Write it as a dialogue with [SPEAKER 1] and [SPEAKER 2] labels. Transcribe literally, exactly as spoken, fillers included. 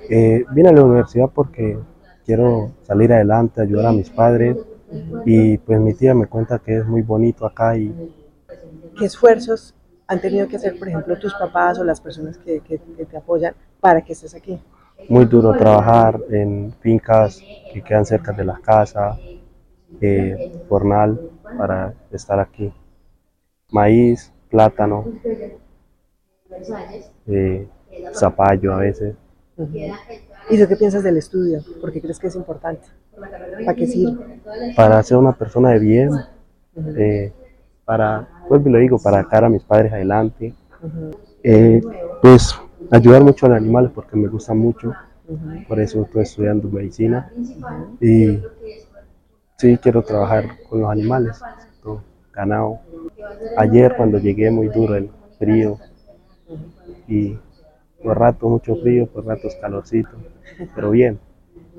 [SPEAKER 1] Eh, vine a la universidad porque quiero salir adelante, ayudar a mis padres y pues mi tía me cuenta que es muy bonito acá y
[SPEAKER 2] ¿Qué esfuerzos han tenido que hacer, por ejemplo, tus papás o las personas que, que, que te apoyan para que estés aquí?
[SPEAKER 1] muy duro trabajar en fincas que quedan cerca de las casas, eh, jornal para estar aquí. Maíz, plátano, eh, zapallo a veces,
[SPEAKER 2] Uh -huh. ¿Y tú qué piensas del estudio? ¿Por qué crees que es importante? ¿Para qué sirve?
[SPEAKER 1] para ser una persona de bien, eh, para, pues lo digo, para sacar a mis padres adelante,
[SPEAKER 2] Uh -huh.
[SPEAKER 1] eh, pues ayudar mucho a los animales porque me gusta mucho, uh -huh. Por eso estoy estudiando medicina uh -huh. Y sí quiero trabajar con los animales, todo, ganado. Ayer cuando llegué muy duro el frío y por rato mucho frío, por ratos calorcito, pero bien.